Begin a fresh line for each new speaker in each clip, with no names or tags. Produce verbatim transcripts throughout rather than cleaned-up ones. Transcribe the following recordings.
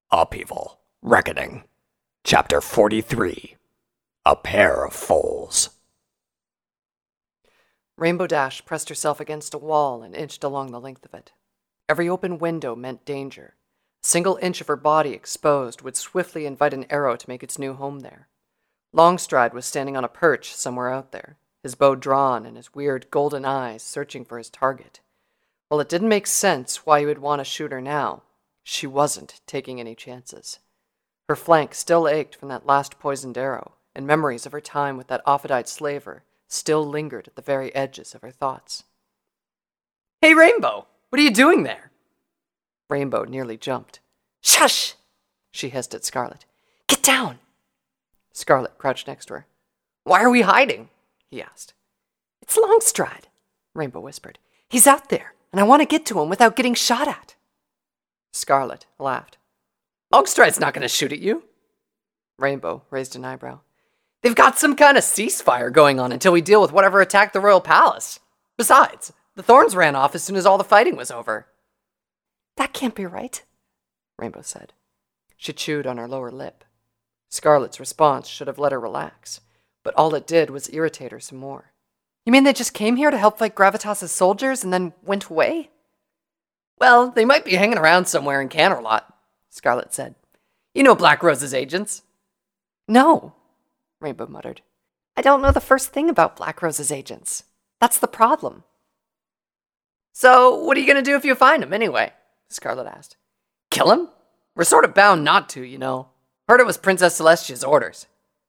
Upheaval. Reckoning. Chapter forty-three. A Pair of Foals.
Rainbow Dash pressed herself against a wall and inched along the length of it. Every open window meant danger. A single inch of her body exposed would swiftly invite an arrow to make its new home there. Longstride was standing on a perch somewhere out there, his bow drawn and his weird golden eyes searching for his target. While it didn't make sense why he would want to shoot her now, she wasn't taking any chances. Her flank still ached from that last poisoned arrow, and memories of her time with that Ophidiite slaver still lingered at the very edges of her thoughts. "Hey, Rainbow! What are you doing there?" Rainbow nearly jumped. "Shush!" she hissed at Scarlet. "Get down!" Scarlet crouched next to her. "Why are we hiding?" he asked. "It's Longstride," Rainbow whispered. "He's out there, and I want to get to him without getting shot at." Scarlet laughed. "Longstride's not going to shoot at you." Rainbow raised an eyebrow. "They've got some kind of ceasefire going on until we deal with whatever attacked the royal palace. Besides, the Thorns ran off as soon as all the fighting was over." "That can't be right," Rainbow said. She chewed on her lower lip. Scarlet's response should have let her relax, but all it did was irritate her some more. "You mean they just came here to help fight Gravitas' soldiers and then went away?" "Well, they might be hanging around somewhere in Canterlot," Scarlet said. "You know Black Rose's agents." "No," Rainbow muttered. "I don't know the first thing about Black Rose's agents. That's the problem." "So, what are you going to do if you find him, anyway?" Scarlet asked. "Kill him? We're sort of bound not to, you know. Heard it was Princess Celestia's orders."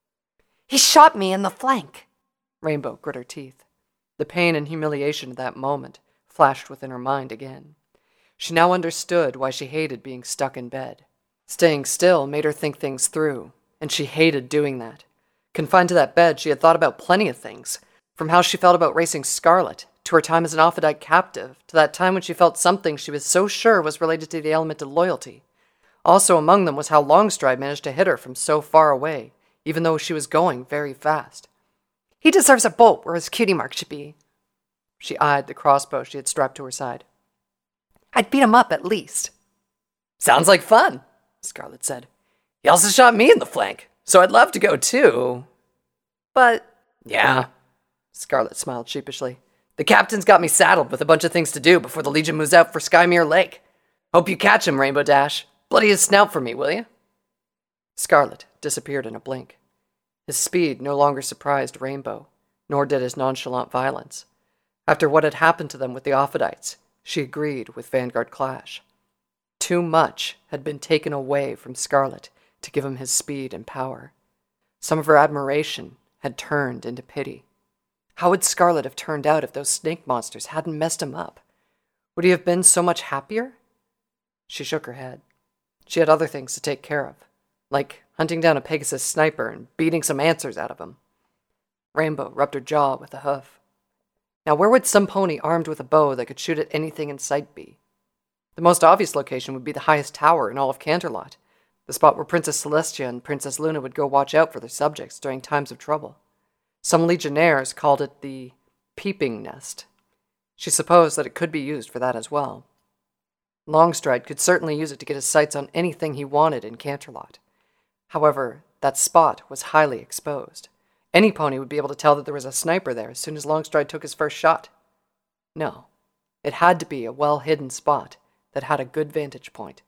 "He shot me in the flank." Rainbow grit her teeth. The pain and humiliation of that moment flashed within her mind again. She now understood why she hated being stuck in bed. Staying still made her think things through, and she hated doing that. Confined to that bed, she had thought about plenty of things, from how she felt about racing Scarlet, to her time as an Ophidiite captive, to that time when she felt something she was so sure was related to the element of loyalty. Also among them was how Longstride managed to hit her from so far away, even though she was going very fast. "He deserves a bolt where his cutie mark should be." She eyed the crossbow she had strapped to her side. "I'd beat him up at least." "Sounds like fun," Scarlet said. "He also shot me in the flank, so I'd love to go too." "But..." "Yeah," Scarlet smiled sheepishly. "The captain's got me saddled with a bunch of things to do before the Legion moves out for Skymere Lake. Hope you catch him, Rainbow Dash. Bloody his snout for me, will you?" Scarlet disappeared in a blink. His speed no longer surprised Rainbow, nor did his nonchalant violence. After what had happened to them with the Ophidites, she agreed with Vanguard Clash. Too much had been taken away from Scarlet to give him his speed and power. Some of her admiration had turned into pity. How would Scarlet have turned out if those snake monsters hadn't messed him up? Would he have been so much happier? She shook her head. She had other things to take care of, like hunting down a Pegasus sniper and beating some answers out of him. Rainbow rubbed her jaw with a hoof. Now where would some pony armed with a bow that could shoot at anything in sight be? The most obvious location would be the highest tower in all of Canterlot, the spot where Princess Celestia and Princess Luna would go watch out for their subjects during times of trouble. Some legionnaires called it the Peeping Nest. She supposed that it could be used for that as well. Longstride could certainly use it to get his sights on anything he wanted in Canterlot. However, that spot was highly exposed. Any pony would be able to tell that there was a sniper there as soon as Longstride took his first shot. No, it had to be a well-hidden spot that had a good vantage point.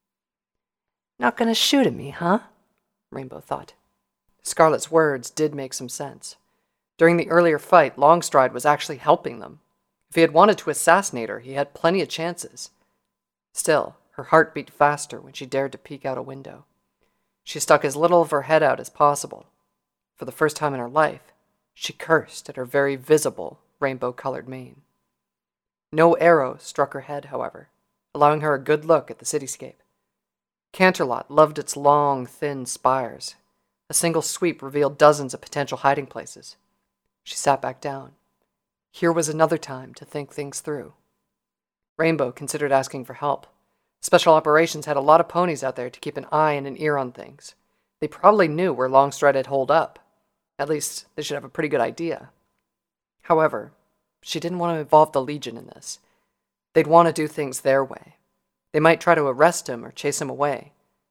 "Not gonna shoot at me, huh?" Rainbow thought. Scarlet's words did make some sense. During the earlier fight, Longstride was actually helping them. If he had wanted to assassinate her, he had plenty of chances. Still, her heart beat faster when she dared to peek out a window. She stuck as little of her head out as possible. For the first time in her life, she cursed at her very visible rainbow-colored mane. No arrow struck her head, however, allowing her a good look at the cityscape. Canterlot loved its long, thin spires. A single sweep revealed dozens of potential hiding places. She sat back down. Here was another time to think things through. Rainbow considered asking for help. Special Operations had a lot of ponies out there to keep an eye and an ear on things. They probably knew where Longstride had holed up. At least, they should have a pretty good idea. However, she didn't want to involve the Legion in this. They'd want to do things their way. They might try to arrest him or chase him away.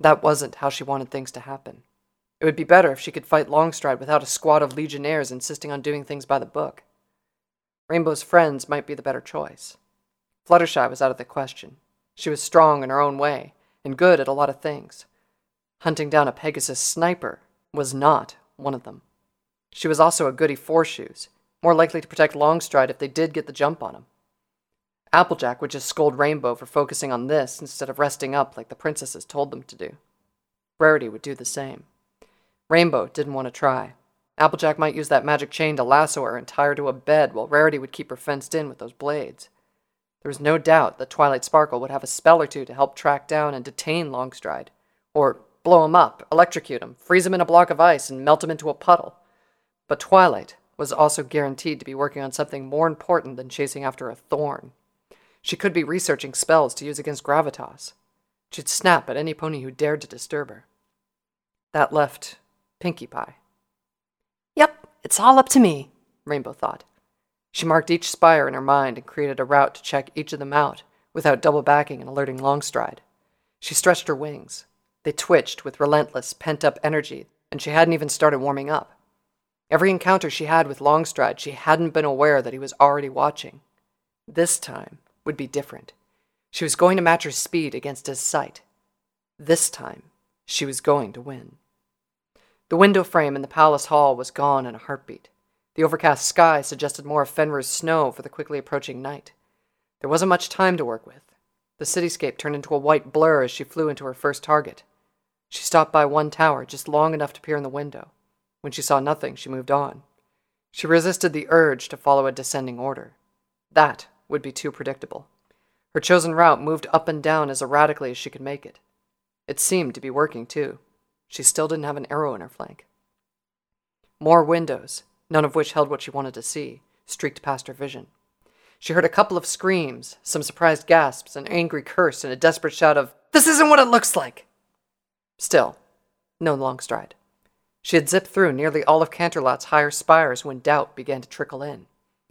That wasn't how she wanted things to happen. It would be better if she could fight Longstride without a squad of legionnaires insisting on doing things by the book. Rainbow's friends might be the better choice. Fluttershy was out of the question. She was strong in her own way, and good at a lot of things. Hunting down a Pegasus sniper was not one of them. She was also a goody four-shoes, more likely to protect Longstride if they did get the jump on him. Applejack would just scold Rainbow for focusing on this instead of resting up like the princesses told them to do. Rarity would do the same. Rainbow didn't want to try. Applejack might use that magic chain to lasso her and tie her to a bed while Rarity would keep her fenced in with those blades. There was no doubt that Twilight Sparkle would have a spell or two to help track down and detain Longstride, or blow him up, electrocute him, freeze him in a block of ice, and melt him into a puddle. But Twilight was also guaranteed to be working on something more important than chasing after a thorn. She could be researching spells to use against Gravitas. She'd snap at any pony who dared to disturb her. That left Pinkie Pie. Yep, it's all up to me, Rainbow thought. She marked each spire in her mind and created a route to check each of them out without double backing and alerting Longstride. She stretched her wings. They twitched with relentless, pent-up energy, and she hadn't even started warming up. Every encounter she had with Longstride, she hadn't been aware that he was already watching. This time would be different. She was going to match her speed against his sight. This time, she was going to win. The window frame in the palace hall was gone in a heartbeat. The overcast sky suggested more of Fenrir's snow for the quickly approaching night. There wasn't much time to work with. The cityscape turned into a white blur as she flew into her first target. She stopped by one tower, just long enough to peer in the window. When she saw nothing, she moved on. She resisted the urge to follow a descending order. That would be too predictable. Her chosen route moved up and down as erratically as she could make it. It seemed to be working, too. She still didn't have an arrow in her flank. More windows, none of which held what she wanted to see, streaked past her vision. She heard a couple of screams, some surprised gasps, an angry curse, and a desperate shout of, "This isn't what it looks like!" Still, no Longstride. She had zipped through nearly all of Canterlot's higher spires when doubt began to trickle in.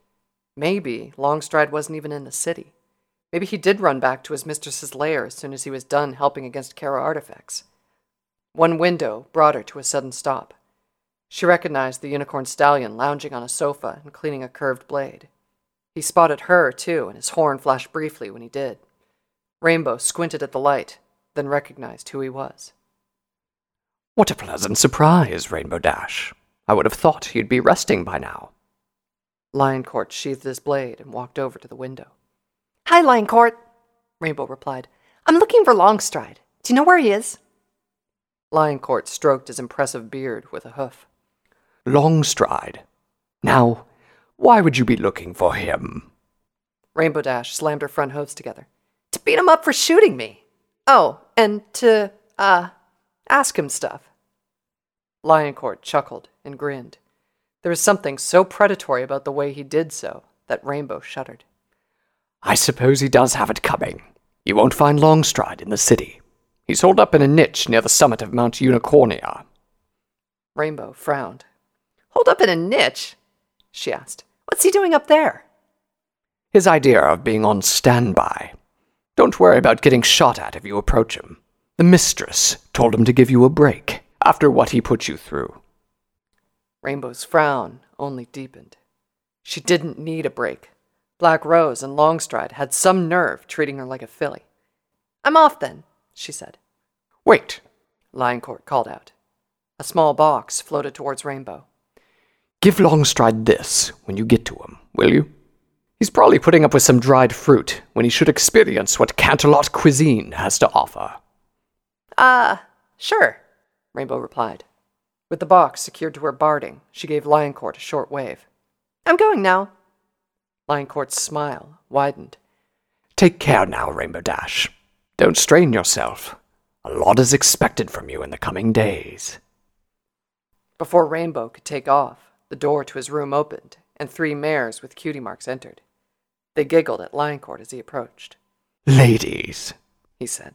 Maybe Longstride wasn't even in the city. Maybe he did run back to his mistress's lair as soon as he was done helping against Kara artifacts. One window brought her to a sudden stop. She recognized the unicorn stallion lounging on a sofa and cleaning a curved blade. He spotted her, too, and his horn flashed briefly when he did. Rainbow squinted at the light, then recognized who he was.
What a pleasant surprise, Rainbow Dash. I would have thought you'd be resting by now.
Lioncourt sheathed his blade and walked over to the window. Hi, Lioncourt, Rainbow replied. I'm looking for Longstride. Do you know where he is? Lioncourt stroked his impressive beard with a hoof.
Longstride? Now, why would you be looking for him?
Rainbow Dash slammed her front hooves together. To beat him up for shooting me. Oh, and to, uh, ask him stuff. Lioncourt chuckled and grinned. There was something so predatory about the way he did so that Rainbow shuddered.
I suppose he does have it coming. You won't find Longstride in the city. He's holed up in a niche near the summit of Mount Unicornia.
Rainbow frowned. Hold up in a niche? She asked. What's he doing up there?
His idea of being on standby. Don't worry about getting shot at if you approach him. The mistress told him to give you a break after what he put you through.
Rainbow's frown only deepened. She didn't need a break. Black Rose and Longstride had some nerve treating her like a filly. I'm off then, she said.
Wait,
Lioncourt called out. A small box floated towards Rainbow.
Give Longstride this when you get to him, will you? He's probably putting up with some dried fruit when he should experience what Canterlot cuisine has to offer.
Ah, uh, sure, Rainbow replied. With the box secured to her barding, she gave Lioncourt a short wave. I'm going now. Lioncourt's smile widened.
Take care now, Rainbow Dash. Don't strain yourself. A lot is expected from you in the coming days.
Before Rainbow could take off, the door to his room opened, and three mares with cutie marks entered. They giggled at Lioncourt as he approached.
Ladies,
he said.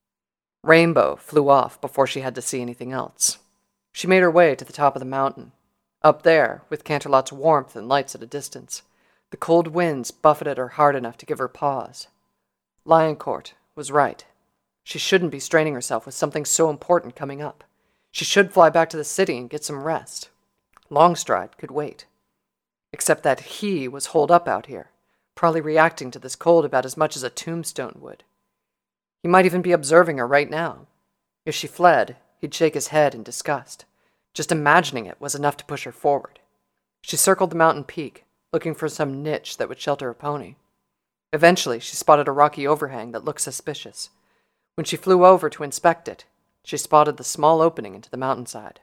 Rainbow flew off before she had to see anything else. She made her way to the top of the mountain. Up there, with Canterlot's warmth and lights at a distance, the cold winds buffeted her hard enough to give her pause. Lioncourt was right. She shouldn't be straining herself with something so important coming up. She should fly back to the city and get some rest. Longstride could wait. Except that he was holed up out here, probably reacting to this cold about as much as a tombstone would. He might even be observing her right now. If she fled, he'd shake his head in disgust. Just imagining it was enough to push her forward. She circled the mountain peak, looking for some niche that would shelter a pony. Eventually, she spotted a rocky overhang that looked suspicious. When she flew over to inspect it, she spotted the small opening into the mountainside.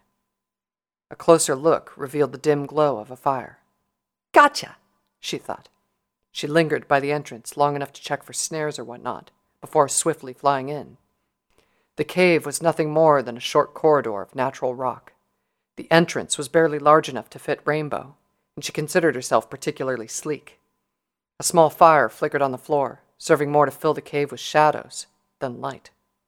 A closer look revealed the dim glow of a fire. Gotcha, she thought. She lingered by the entrance long enough to check for snares or whatnot, before swiftly flying in. The cave was nothing more than a short corridor of natural rock. The entrance was barely large enough to fit Rainbow, and she considered herself particularly sleek. A small fire flickered on the floor, serving more to fill the cave with shadows than light.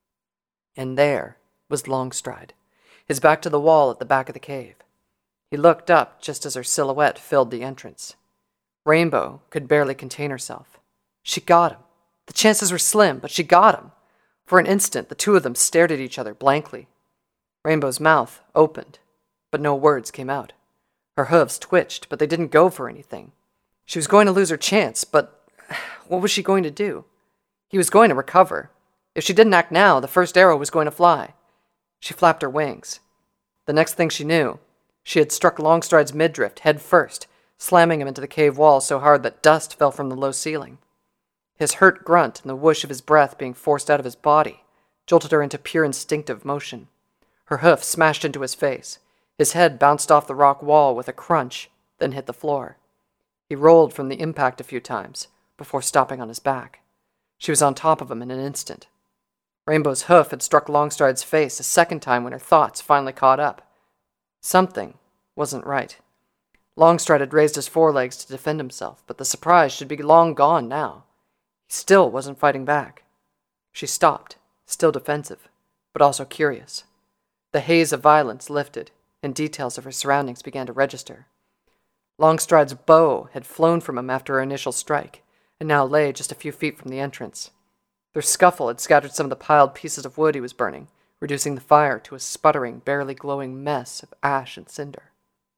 And there was Longstride, his back to the wall at the back of the cave. He looked up just as her silhouette filled the entrance. Rainbow could barely contain herself. She got him. The chances were slim, but she got him. For an instant, the two of them stared at each other blankly. Rainbow's mouth opened, but no words came out. Her hooves twitched, but they didn't go for anything. She was going to lose her chance, but what was she going to do? He was going to recover. If she didn't act now, the first arrow was going to fly. She flapped her wings. The next thing she knew, she had struck Longstride's midriff head first, slamming him into the cave wall so hard that dust fell from the low ceiling. His hurt grunt and the whoosh of his breath being forced out of his body jolted her into pure instinctive motion. Her hoof smashed into his face. His head bounced off the rock wall with a crunch, then hit the floor. He rolled from the impact a few times, before stopping on his back. She was on top of him in an instant. Rainbow's hoof had struck Longstride's face a second time when her thoughts finally caught up. Something wasn't right. Longstride had raised his forelegs to defend himself, but the surprise should be long gone now. He still wasn't fighting back. She stopped, still defensive, but also curious. The haze of violence lifted, and details of her surroundings began to register. Longstride's bow had flown from him after her initial strike, and now lay just a few feet from the entrance. Their scuffle had scattered some of the piled pieces of wood he was burning, reducing the fire to a sputtering, barely glowing mess of ash and cinder.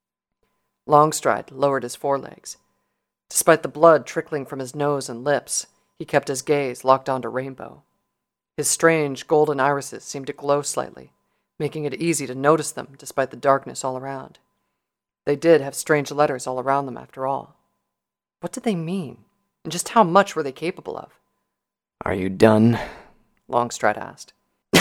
Longstride lowered his forelegs. Despite the blood trickling from his nose and lips, he kept his gaze locked onto Rainbow. His strange golden irises seemed to glow slightly, making it easy to notice them despite the darkness all around. They did have strange letters all around them after all. What did they mean, and just how much were they capable of?
"Are you done?"
Longstride asked.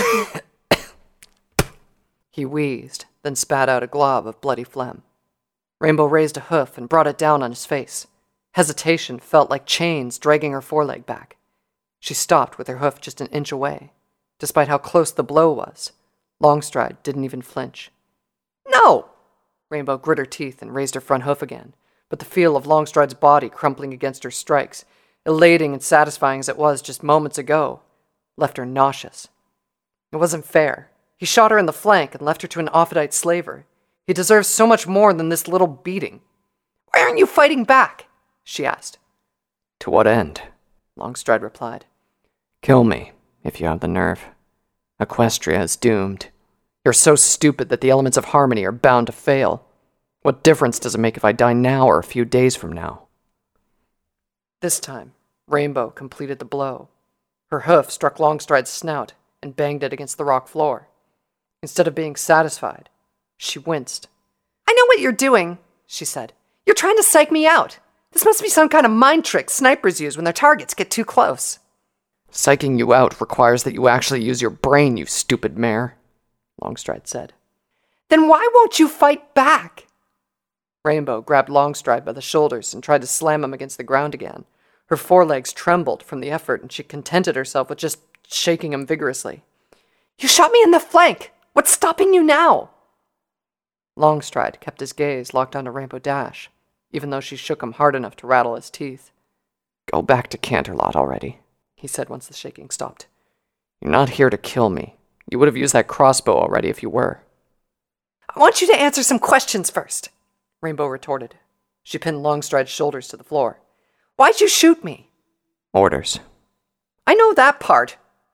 He wheezed, then spat out a glob of bloody phlegm. Rainbow raised a hoof and brought it down on his face. Hesitation felt like chains dragging her foreleg back. She stopped with her hoof just an inch away. Despite how close the blow was, Longstride didn't even flinch. "No!" Rainbow grit her teeth and raised her front hoof again, but the feel of Longstride's body crumpling against her strikes, elating and satisfying as it was just moments ago, left her nauseous. It wasn't fair. He shot her in the flank and left her to an Offadite slaver. He deserves so much more than this little beating. "Why aren't you fighting back?" she asked.
"To what end?"
Longstride replied.
"Kill me, if you have the nerve. Equestria is doomed. You're so stupid that the elements of harmony are bound to fail. What difference does it make if I die now or a few days from now?"
This time, Rainbow completed the blow. Her hoof struck Longstride's snout and banged it against the rock floor. Instead of being satisfied, she winced. "I know what you're doing," she said. "You're trying to psych me out. This must be some kind of mind trick snipers use when their targets get too close."
"Psyching you out requires that you actually use your brain, you stupid mare," Longstride said.
"Then why won't you fight back?" Rainbow grabbed Longstride by the shoulders and tried to slam him against the ground again. Her forelegs trembled from the effort, and she contented herself with just shaking him vigorously. "You shot me in the flank! What's stopping you now?" Longstride kept his gaze locked onto Rainbow Dash, even though she shook him hard enough to rattle his teeth.
"Go back to Canterlot already,"
he said once the shaking stopped.
"You're not here to kill me. You would have used that crossbow already if you were."
"I want you to answer some questions first," Rainbow retorted. She pinned Longstride's shoulders to the floor. "Why'd you shoot me?"
"Orders."
"I know that part.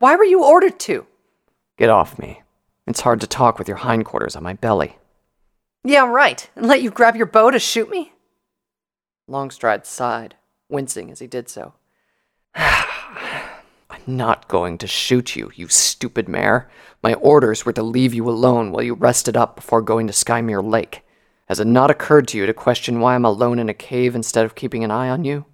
Why were you ordered to?
Get off me. It's hard to talk with your hindquarters on my belly.
Yeah, right. And let you grab your bow to shoot me? Longstride sighed, wincing as he did so.
I'm not going to shoot you, you stupid mare. My orders were to leave you alone while you rested up before going to Skymere Lake. Has it not occurred to you to question why I'm alone in a cave instead of keeping an eye on you?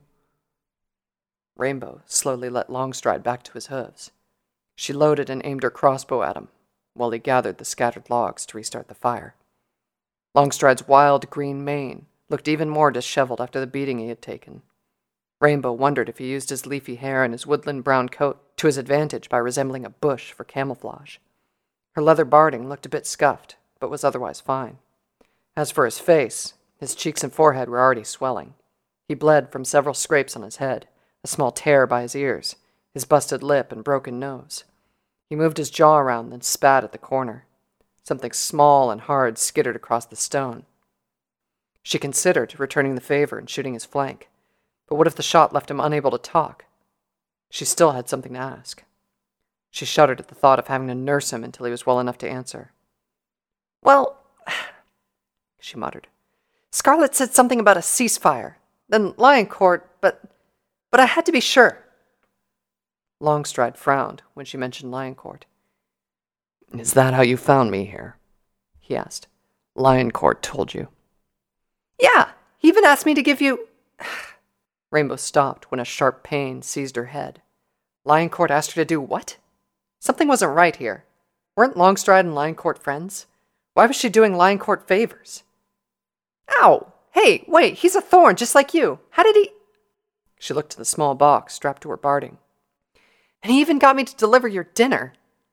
Rainbow slowly let Longstride back to his hooves. She loaded and aimed her crossbow at him, while he gathered the scattered logs to restart the fire. Longstride's wild green mane looked even more disheveled after the beating he had taken. Rainbow wondered if he used his leafy hair and his woodland brown coat to his advantage by resembling a bush for camouflage. Her leather barding looked a bit scuffed, but was otherwise fine. As for his face, his cheeks and forehead were already swelling. He bled from several scrapes on his head, a small tear by his ears, his busted lip and broken nose. He moved his jaw around, then spat at the corner. Something small and hard skittered across the stone. She considered returning the favor and shooting his flank, but what if the shot left him unable to talk? She still had something to ask. She shuddered at the thought of having to nurse him until he was well enough to answer. Well, she muttered. Scarlet said something about a ceasefire, then Lioncourt, but, but I had to be sure. Longstride frowned when she mentioned Lioncourt.
Is that how you found me here? He asked. Lioncourt told you.
Yeah, he even asked me to give you... Rainbow stopped when a sharp pain seized her head. Lioncourt asked her to do what? Something wasn't right here. Weren't Longstride and Lioncourt friends? Why was she doing Lioncourt favors? Ow! Hey, wait, he's a thorn just like you. How did he... She looked to the small box strapped to her barding. And he even got me to deliver your dinner.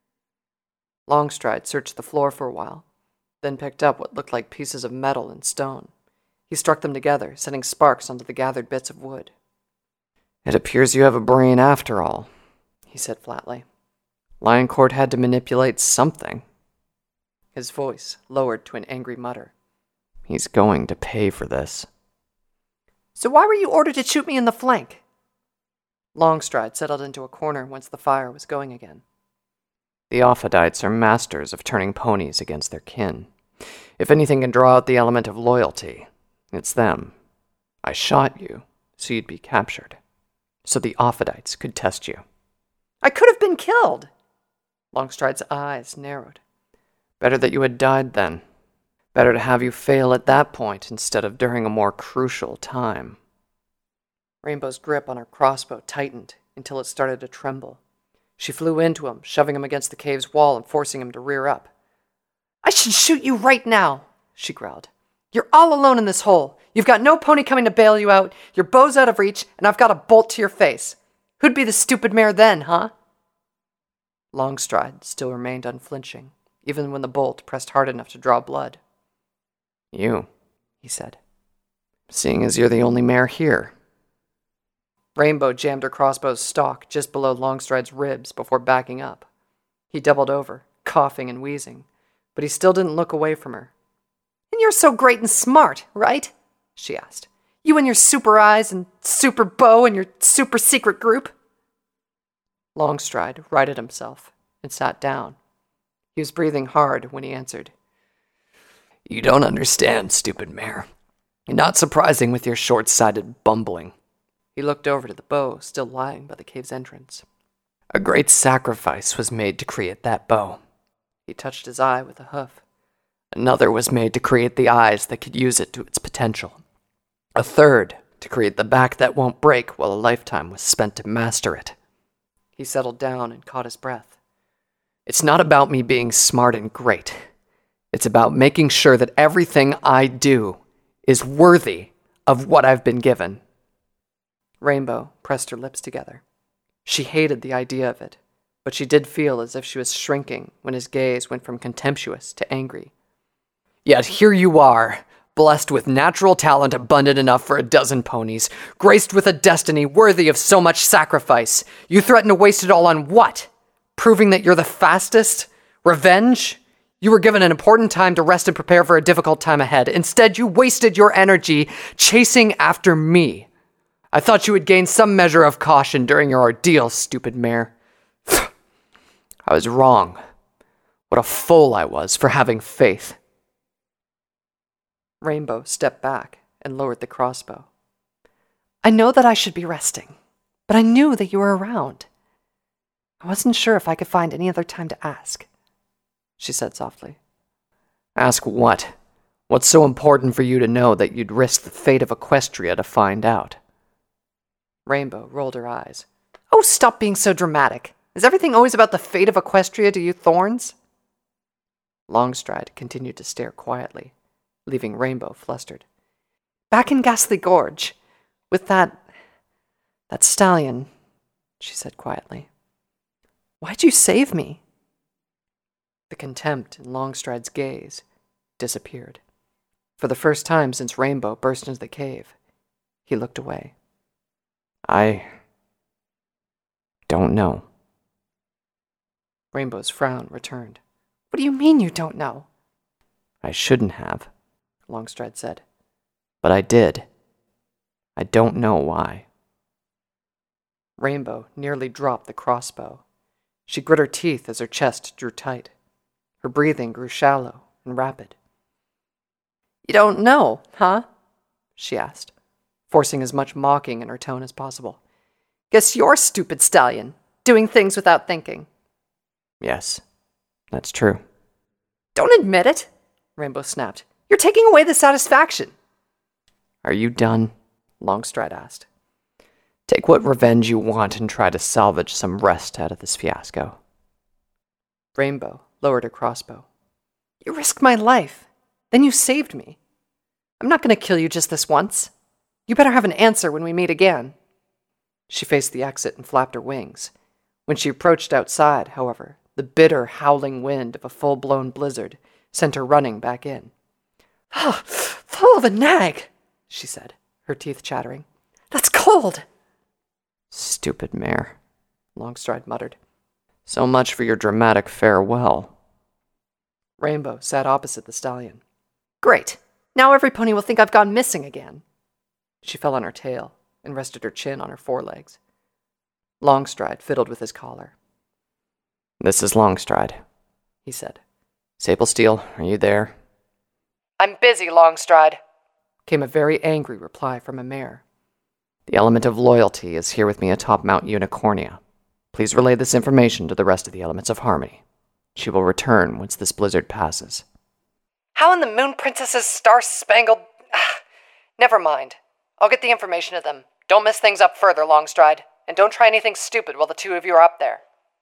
Longstride searched the floor for a while, then picked up what looked like pieces of metal and stone. He struck them together, sending sparks onto the gathered bits of wood.
It appears you have a brain after all, he said flatly. Lioncourt had to manipulate something.
His voice lowered to an angry mutter.
He's going to pay for this.
So why were you ordered to shoot me in the flank? Longstride settled into a corner once the fire was going again.
The Ophidites are masters of turning ponies against their kin. If anything can draw out the element of loyalty, it's them. I shot you, so you'd be captured. So the Ophidites could test you.
I could have been killed! Longstride's eyes narrowed.
Better that you had died then. Better to have you fail at that point instead of during a more crucial time.
Rainbow's grip on her crossbow tightened until it started to tremble. She flew into him, shoving him against the cave's wall and forcing him to rear up. I should shoot you right now, she growled. You're all alone in this hole. You've got no pony coming to bail you out, your bow's out of reach, and I've got a bolt to your face. Who'd be the stupid mare then, huh? Longstride still remained unflinching, even when the bolt pressed hard enough to draw blood.
You, he said, seeing as you're the only mare here.
Rainbow jammed her crossbow's stock just below Longstride's ribs before backing up. He doubled over, coughing and wheezing, but he still didn't look away from her. And you're so great and smart, right? She asked. You and your super eyes and super bow and your super secret group. Longstride righted himself and sat down. He was breathing hard when he answered.
You don't understand, stupid mare. Not surprising with your short-sighted bumbling.
He looked over to the bow still lying by the cave's entrance.
A great sacrifice was made to create that bow.
He touched his eye with a hoof.
Another was made to create the eyes that could use it to its potential. A third to create the back that won't break while a lifetime was spent to master it.
He settled down and caught his breath.
It's not about me being smart and great. It's about making sure that everything I do is worthy of what I've been given.
Rainbow pressed her lips together. She hated the idea of it, but she did feel as if she was shrinking when his gaze went from contemptuous to angry.
Yet here you are, blessed with natural talent abundant enough for a dozen ponies, graced with a destiny worthy of so much sacrifice. You threaten to waste it all on what? Proving that you're the fastest? Revenge? You were given an important time to rest and prepare for a difficult time ahead. Instead, you wasted your energy chasing after me. I thought you would gain some measure of caution during your ordeal, stupid mare. I was wrong. What a fool I was for having faith.
Rainbow stepped back and lowered the crossbow. I know that I should be resting, but I knew that you were around. I wasn't sure if I could find any other time to ask, she said softly.
Ask what? What's so important for you to know that you'd risk the fate of Equestria to find out?
Rainbow rolled her eyes. Oh, stop being so dramatic. Is everything always about the fate of Equestria to you thorns? Longstride continued to stare quietly, leaving Rainbow flustered. Back in Ghastly Gorge, with that... that stallion, she said quietly. Why'd you save me? The contempt in Longstride's gaze disappeared. For the first time since Rainbow burst into the cave, he looked away.
I... don't know.
Rainbow's frown returned. What do you mean you don't know?
I shouldn't have,
Longstride said.
But I did. I don't know why.
Rainbow nearly dropped the crossbow. She grit her teeth as her chest drew tight. Her breathing grew shallow and rapid. You don't know, huh? She asked, forcing as much mocking in her tone as possible. Guess you're stupid stallion, doing things without thinking.
Yes, that's true.
Don't admit it, Rainbow snapped. You're taking away the satisfaction.
Are you done?
Longstride asked.
Take what revenge you want and try to salvage some rest out of this fiasco.
Rainbow lowered her crossbow. You risked my life. Then you saved me. I'm not going to kill you just this once. You better have an answer when we meet again. She faced the exit and flapped her wings. When she approached outside, however, the bitter, howling wind of a full-blown blizzard sent her running back in. Ah, full of a nag, she said, her teeth chattering. That's cold.
Stupid mare, Longstride muttered. So much for your dramatic farewell.
Rainbow sat opposite the stallion. Great. Now every pony will think I've gone missing again. She fell on her tail and rested her chin on her forelegs. Longstride fiddled with his collar.
This is Longstride,
he said.
Sablesteel, are you there?
I'm busy, Longstride, came a very angry reply from a mare.
The element of loyalty is here with me atop Mount Unicornia. Please relay this information to the rest of the elements of harmony. She will return once this blizzard passes.
How in the Moon Princess's star-spangled... Ah, never mind. I'll get the information to them. Don't mess things up further, Longstride. And don't try anything stupid while the two of you are up there.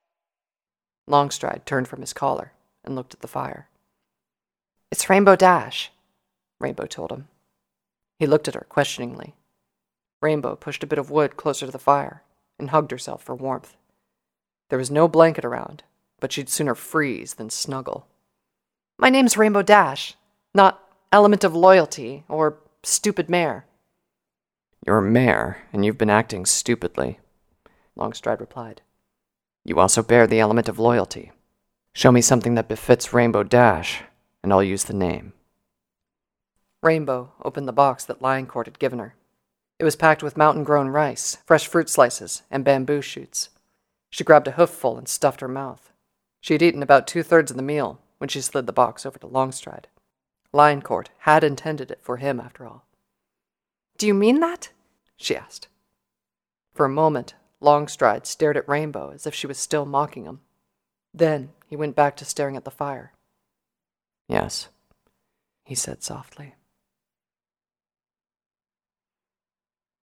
Longstride turned from his collar and looked at the fire. It's Rainbow Dash, Rainbow told him. He looked at her questioningly. Rainbow pushed a bit of wood closer to the fire and hugged herself for warmth. There was no blanket around, but she'd sooner freeze than snuggle. My name's Rainbow Dash, not Element of Loyalty or Stupid Mare.
You're a mare, and you've been acting stupidly, Longstride replied. You also bear the element of loyalty. Show me something that befits Rainbow Dash, and I'll use the name.
Rainbow opened the box that Lioncourt had given her. It was packed with mountain-grown rice, fresh fruit slices, and bamboo shoots. She grabbed a hoofful and stuffed her mouth. She had eaten about two-thirds of the meal when she slid the box over to Longstride. Lioncourt had intended it for him, after all. Do you mean that? She asked. For a moment, Longstride stared at Rainbow as if she was still mocking him. Then he went back to staring at the fire.
Yes,
he said softly.